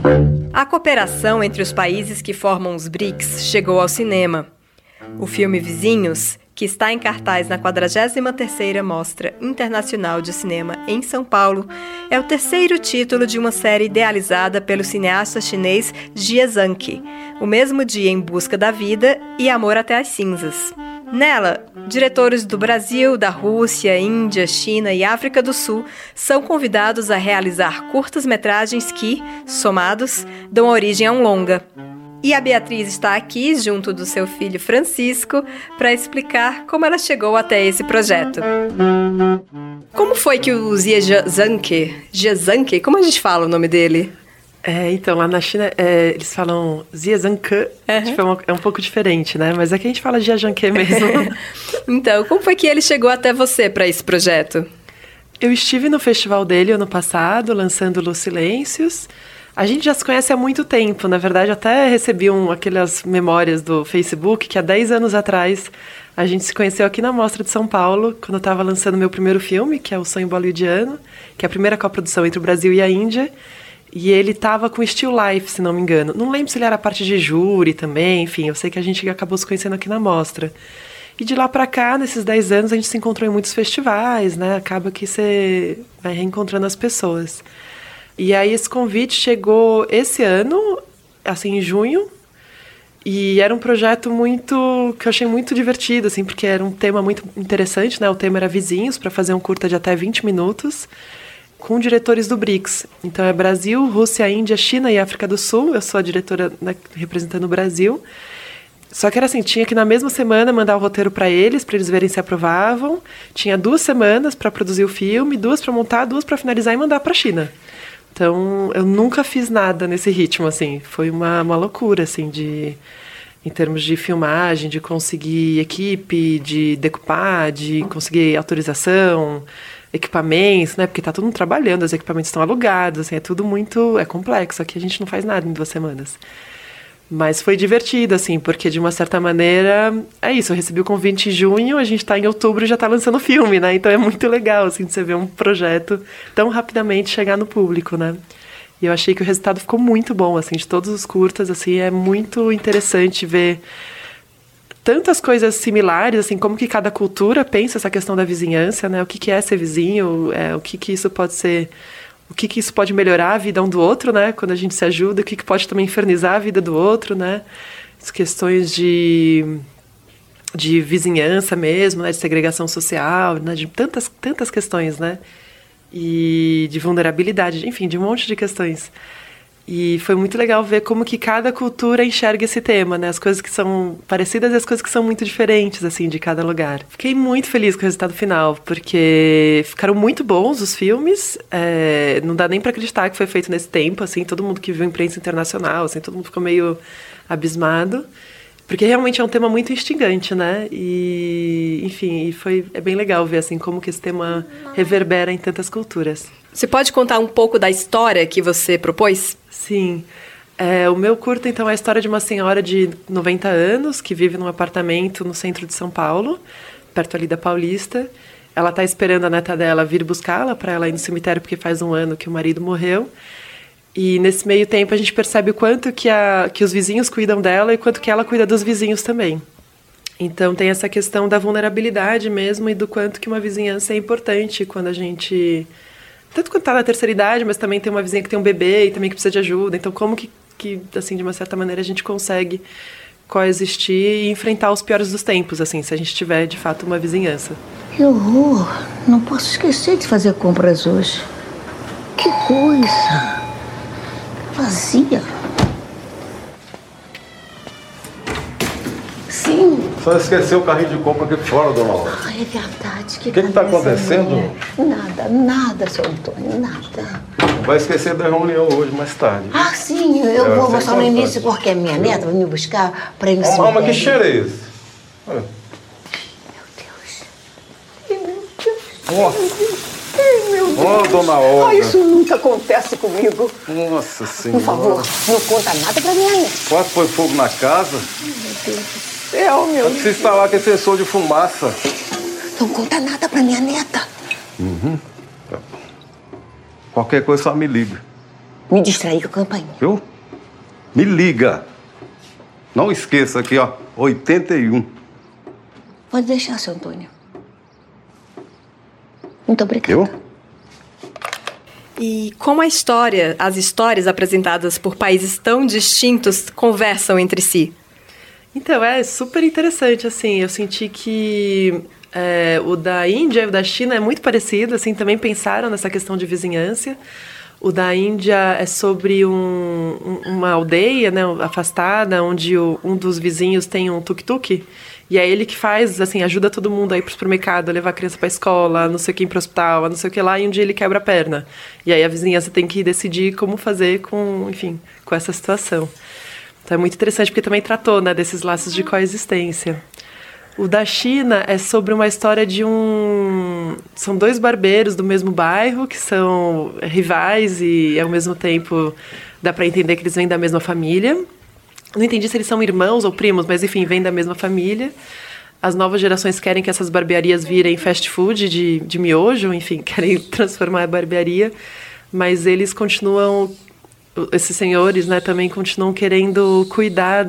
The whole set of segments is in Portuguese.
A cooperação entre os países que formam os BRICS chegou ao cinema. O filme Vizinhos, que está em cartaz na 43ª Mostra Internacional de Cinema em São Paulo, é o terceiro título de uma série idealizada pelo cineasta chinês Jia Zhangke, O Mesmo Dia em Busca da Vida e Amor até as Cinzas. Nela, diretores do Brasil, da Rússia, Índia, China e África do Sul são convidados a realizar curtas-metragens que, somados, dão origem a um longa. E a Beatriz está aqui, junto do seu filho Francisco, para explicar como ela chegou até esse projeto. Como foi que o Jia Zhangke, como a gente fala o nome dele? Então, lá na China, eles falam Jia Zhangke, tipo, é um pouco diferente, né? Mas aqui a gente fala Jia Zhangke mesmo. Então, como foi que ele chegou até você para esse projeto? Eu estive no festival dele ano passado, lançando Los Silêncios. A gente já se conhece há muito tempo, na verdade, até recebi aquelas memórias do Facebook, que há 10 anos atrás a gente se conheceu aqui na Mostra de São Paulo, quando eu estava lançando meu primeiro filme, que é O Sonho Bollywoodiano, que é a primeira coprodução entre o Brasil e a Índia. E ele estava com Still Life, se não me engano. Não lembro se ele era parte de júri também, enfim, eu sei que a gente acabou se conhecendo aqui na Mostra. E de lá para cá, nesses 10 anos, a gente se encontrou em muitos festivais, né? Acaba que você vai reencontrando as pessoas. E aí esse convite chegou esse ano, assim, em junho, e era um projeto que eu achei muito divertido, assim, porque era um tema muito interessante, né? O tema era Vizinhos, para fazer um curta de até 20 minutos, com diretores do BRICS. Então é Brasil, Rússia, Índia, China e África do Sul. Eu sou a diretora, né, representando o Brasil. Só que era assim, tinha que na mesma semana mandar o roteiro para eles verem se aprovavam. Tinha 2 semanas para produzir o filme, 2 para montar, 2 para finalizar e mandar para a China. Então, eu nunca fiz nada nesse ritmo, assim. Foi uma loucura, assim, em termos de filmagem, de conseguir equipe, de decupar, de conseguir autorização, equipamentos, né? Porque tá todo mundo trabalhando, os equipamentos estão alugados, assim, é tudo muito... É complexo, aqui a gente não faz nada em 2 semanas. Mas foi divertido, assim, porque de uma certa maneira, é isso, eu recebi o convite em junho, a gente tá em outubro e já tá lançando o filme, né? Então é muito legal, assim, de você ver um projeto tão rapidamente chegar no público, né? E eu achei que o resultado ficou muito bom, assim, de todos os curtas, assim, é muito interessante ver tantas coisas similares, assim, como que cada cultura pensa essa questão da vizinhança, né? O que é ser vizinho, o que isso pode ser, o que isso pode melhorar a vida um do outro, né? Quando a gente se ajuda, o que pode também infernizar a vida do outro, né? As questões de vizinhança mesmo, né? De segregação social, né? De tantas questões, né? E de vulnerabilidade, enfim, de um monte de questões. E foi muito legal ver como que cada cultura enxerga esse tema, né? As coisas que são parecidas e as coisas que são muito diferentes, assim, de cada lugar. Fiquei muito feliz com o resultado final, porque ficaram muito bons os filmes. Não dá nem para acreditar que foi feito nesse tempo, assim. Todo mundo que viu imprensa internacional, assim, todo mundo ficou meio abismado. Porque realmente é um tema muito instigante, né? E, enfim, é bem legal ver, assim, como que esse tema reverbera em tantas culturas. Você pode contar um pouco da história que você propôs? Sim. O meu curta, então, é a história de uma senhora de 90 anos que vive num apartamento no centro de São Paulo, perto ali da Paulista. Ela está esperando a neta dela vir buscá-la para ela ir no cemitério, porque faz 1 ano que o marido morreu. E nesse meio tempo a gente percebe o quanto que os vizinhos cuidam dela e quanto que ela cuida dos vizinhos também. Então tem essa questão da vulnerabilidade mesmo e do quanto que uma vizinhança é importante quando a gente... Tanto quando está na terceira idade, mas também tem uma vizinha que tem um bebê e também que precisa de ajuda. Então como que assim, de uma certa maneira, a gente consegue coexistir e enfrentar os piores dos tempos, assim, se a gente tiver, de fato, uma vizinhança. Que horror! Não posso esquecer de fazer compras hoje. Que coisa! Vazia. Sim. Só esqueceu o carrinho de compra aqui fora, dona Laura. É verdade. O que está acontecendo? Nada, seu Antônio, nada. Vai esquecer da reunião hoje, mais tarde. Ah, sim, eu vou mostrar no início porque a minha neta vai me buscar para ir no cemitério. Mas que cheiro é esse? Meu Deus. Ô, dona Olga. Isso nunca acontece comigo. Nossa Senhora. Por favor, não conta nada pra minha neta. Quase foi fogo na casa. Meu Deus do céu, meu Deus. Precisa instalar aquele sensor de fumaça. Não conta nada pra minha neta. Uhum. Qualquer coisa só me liga. Me distraí com a campainha. Viu? Me liga. Não esqueça aqui, ó, 81. Pode deixar, seu Antônio. Muito obrigada. Viu? E como as histórias apresentadas por países tão distintos conversam entre si? Então, é super interessante, assim, eu senti que o da Índia e o da China é muito parecido, assim, também pensaram nessa questão de vizinhança. O da Índia é sobre uma aldeia, né, afastada, onde um dos vizinhos tem um tuk-tuk, e é ele que faz, assim, ajuda todo mundo a ir pro supermercado, a levar a criança pra escola, não sei quem pro hospital, não sei o que lá, e um dia ele quebra a perna. E aí a vizinhança tem que decidir como fazer com essa situação. Então é muito interessante, porque também tratou, né, desses laços de coexistência. O da China é sobre uma história de são dois barbeiros do mesmo bairro, que são rivais e, ao mesmo tempo, dá para entender que eles vêm da mesma família. Não entendi se eles são irmãos ou primos, mas, enfim, vêm da mesma família. As novas gerações querem que essas barbearias virem fast food de miojo, enfim, querem transformar a barbearia. Mas eles continuam, esses senhores, né, também continuam querendo cuidar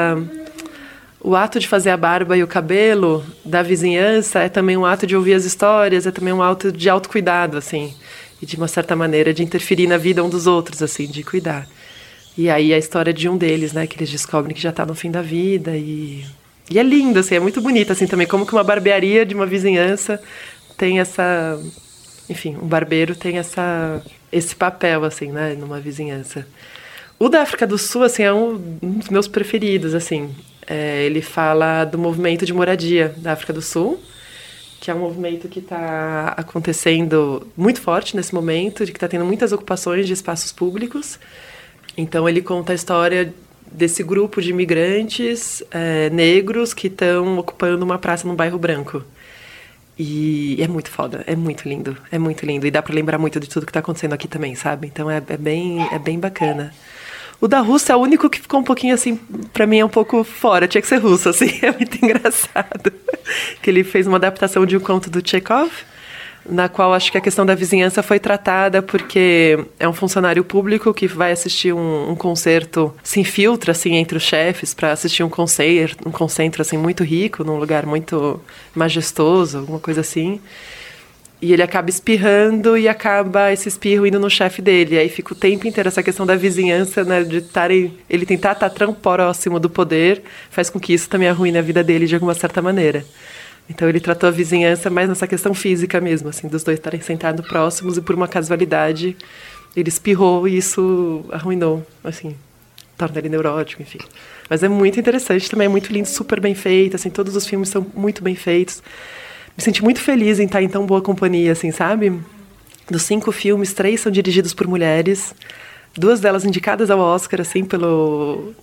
o ato de fazer a barba e o cabelo da vizinhança é também um ato de ouvir as histórias, é também um ato de autocuidado, assim, e de uma certa maneira de interferir na vida um dos outros, assim, de cuidar. E aí a história de um deles, né, que eles descobrem que já está no fim da vida e é lindo, assim, é muito bonito, assim, também, como que uma barbearia de uma vizinhança tem essa... Enfim, um barbeiro tem esse papel, assim, né, numa vizinhança. O da África do Sul, assim, é um dos meus preferidos, assim. Ele fala do movimento de moradia da África do Sul, que é um movimento que está acontecendo muito forte nesse momento, de que está tendo muitas ocupações de espaços públicos. Então, ele conta a história desse grupo de imigrantes negros que estão ocupando uma praça num bairro branco. E é muito foda, é muito lindo. E dá para lembrar muito de tudo que está acontecendo aqui também, sabe? Então, é bem bacana. O da Rússia é o único que ficou um pouquinho assim, pra mim é um pouco fora, tinha que ser russo, assim, é muito engraçado. Que ele fez uma adaptação de um conto do Chekhov, na qual acho que a questão da vizinhança foi tratada porque é um funcionário público que vai assistir um concerto, se infiltra assim, entre os chefes para assistir um concerto assim, muito rico, num lugar muito majestoso, alguma coisa assim. E ele acaba espirrando e acaba esse espirro indo no chefe dele. E aí fica o tempo inteiro essa questão da vizinhança, né? De ele tentar estar tão próximo do poder, faz com que isso também arruine a vida dele de alguma certa maneira. Então ele tratou a vizinhança mais nessa questão física mesmo, assim, dos dois estarem sentados próximos e por uma casualidade ele espirrou e isso arruinou, assim, torna ele neurótico, enfim. Mas é muito interessante, também é muito lindo, super bem feito, assim, todos os filmes são muito bem feitos. Me senti muito feliz em estar em tão boa companhia, assim, sabe? Dos 5 filmes, 3 são dirigidos por mulheres, 2 delas indicadas ao Oscar, assim, pelos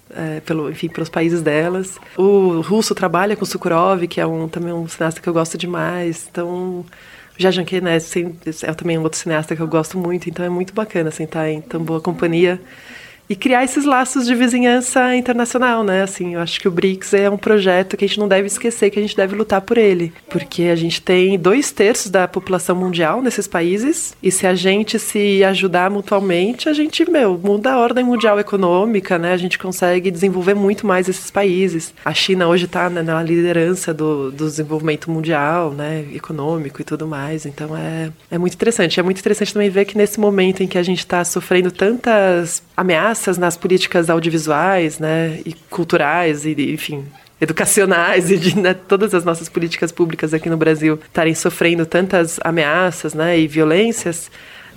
países delas. O russo trabalha com Sokurov, que é também um cineasta que eu gosto demais. Então, Jajanke, né, é também um outro cineasta que eu gosto muito. Então, é muito bacana, assim, estar em tão boa companhia. E criar esses laços de vizinhança internacional, né? Assim, eu acho que o BRICS é um projeto que a gente não deve esquecer, que a gente deve lutar por ele. Porque a gente tem 2/3 da população mundial nesses países, e se a gente se ajudar mutuamente, a gente, muda a ordem mundial econômica, né? A gente consegue desenvolver muito mais esses países. A China hoje está, né, na liderança do desenvolvimento mundial, né? Econômico e tudo mais. Então, é muito interessante. É muito interessante também ver que nesse momento em que a gente está sofrendo tantas ameaças nas políticas audiovisuais, né, e culturais, e, enfim, educacionais, e de, né, todas as nossas políticas públicas aqui no Brasil estarem sofrendo tantas ameaças, né, e violências,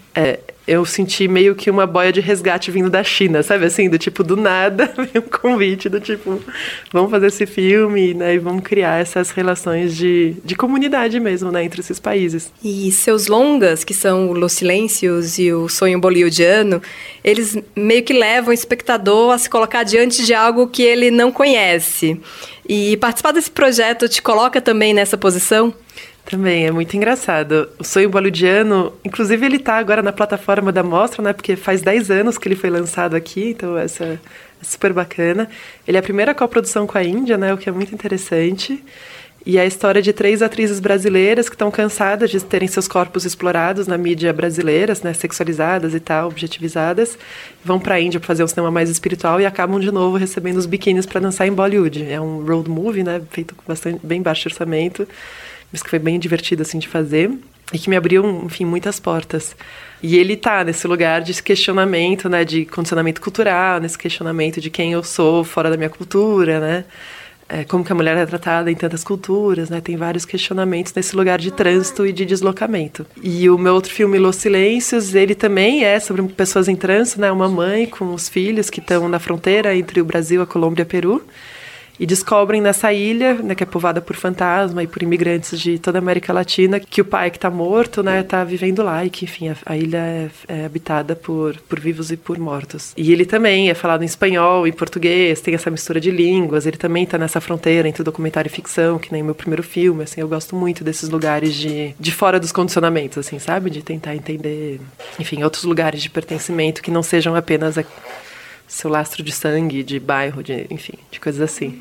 eu senti meio que uma boia de resgate vindo da China, sabe, assim, do tipo, do nada, veio um convite do tipo, vamos fazer esse filme, né, e vamos criar essas relações de comunidade mesmo, né, entre esses países. E seus longas, que são o Los Silêncios e o Sonho Bollywoodiano, eles meio que levam o espectador a se colocar diante de algo que ele não conhece. E participar desse projeto te coloca também nessa posição? Também, é muito engraçado. O Sonho Bollywoodiano, inclusive ele está agora na plataforma da Mostra, né? Porque faz 10 anos que ele foi lançado aqui, então essa é super bacana. Ele é a primeira coprodução com a Índia, né? O que é muito interessante. E é a história de 3 atrizes brasileiras que estão cansadas de terem seus corpos explorados na mídia brasileira, né, sexualizadas e tal, objetivizadas. Vão para a Índia para fazer um cinema mais espiritual e acabam de novo recebendo os biquínis para dançar em Bollywood. É um road movie, né, feito com bem baixo orçamento, mas que foi bem divertido assim, de fazer e que me abriu, enfim, muitas portas. E ele tá nesse lugar de questionamento, né, de condicionamento cultural, nesse questionamento de quem eu sou fora da minha cultura, né? Como que a mulher é tratada em tantas culturas, né? Tem vários questionamentos nesse lugar de trânsito e de deslocamento. E o meu outro filme, Los Silêncios, ele também é sobre pessoas em trânsito, né? Uma mãe com os filhos que estão na fronteira entre o Brasil, a Colômbia e o Peru. E descobrem nessa ilha, né, que é povoada por fantasma e por imigrantes de toda a América Latina, que o pai que está morto, né, está vivendo lá e que, enfim, a ilha é habitada por vivos e por mortos. E ele também é falado em espanhol, em português, tem essa mistura de línguas, ele também está nessa fronteira entre documentário e ficção, que nem o meu primeiro filme, assim, eu gosto muito desses lugares de fora dos condicionamentos, assim, sabe? De tentar entender, enfim, outros lugares de pertencimento que não sejam apenas seu lastro de sangue, de bairro, enfim, de coisas assim.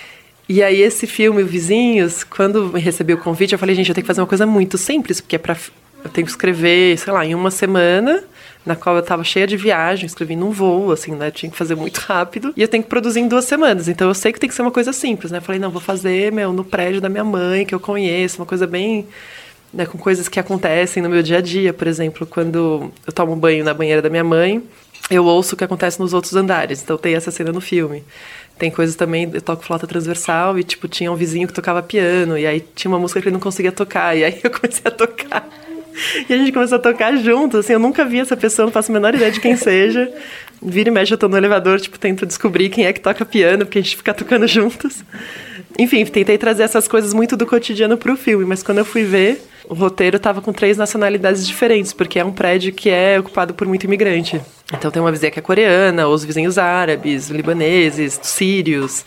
E aí esse filme, o Vizinhos, quando eu recebi o convite, eu falei, gente, eu tenho que fazer uma coisa muito simples, porque eu tenho que escrever, sei lá, em uma semana, na qual eu estava cheia de viagem, escrevi num voo, assim, né, tinha que fazer muito rápido, e eu tenho que produzir em 2 semanas, então eu sei que tem que ser uma coisa simples, né, eu falei, não, vou fazer, no prédio da minha mãe, que eu conheço, uma coisa bem, né, com coisas que acontecem no meu dia a dia, por exemplo, quando eu tomo banho na banheira da minha mãe, eu ouço o que acontece nos outros andares, então tem essa cena no filme. Tem coisas também, eu toco flauta transversal e, tipo, tinha um vizinho que tocava piano, e aí tinha uma música que ele não conseguia tocar, e aí eu comecei a tocar. E a gente começou a tocar junto, assim, eu nunca vi essa pessoa, não faço a menor ideia de quem seja. Vira e mexe, eu tô no elevador, tipo, tento descobrir quem é que toca piano, porque a gente fica tocando juntos. Enfim, tentei trazer essas coisas muito do cotidiano pro filme, mas quando eu fui ver, o roteiro tava com 3 nacionalidades diferentes, porque é um prédio que é ocupado por muito imigrante. Então tem uma vizinha que é coreana, os vizinhos árabes, libaneses, sírios,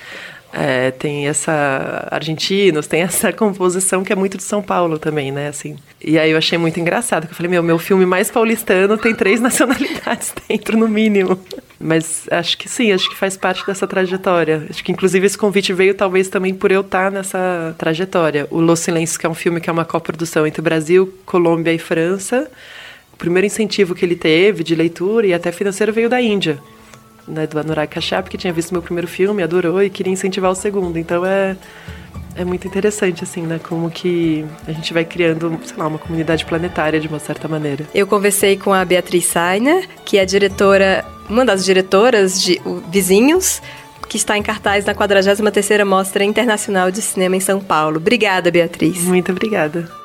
tem argentinos, tem essa composição que é muito de São Paulo também, né, assim. E aí eu achei muito engraçado, que eu falei, meu filme mais paulistano tem 3 nacionalidades dentro, no mínimo. Mas acho que sim, acho que faz parte dessa trajetória. Acho que inclusive esse convite veio talvez também por eu estar nessa trajetória. O Los Silêncios, que é um filme que é uma coprodução entre Brasil, Colômbia e França. O primeiro incentivo que ele teve de leitura e até financeiro veio da Índia, né, do Anurag Kashyap, que tinha visto meu primeiro filme, adorou e queria incentivar o segundo. Então é muito interessante, assim, né, como que a gente vai criando, sei lá, uma comunidade planetária de uma certa maneira. Eu conversei com a Beatriz Sainer, que é uma das diretoras de Vizinhos, que está em cartaz na 43ª Mostra Internacional de Cinema em São Paulo. Obrigada, Beatriz. Muito obrigada.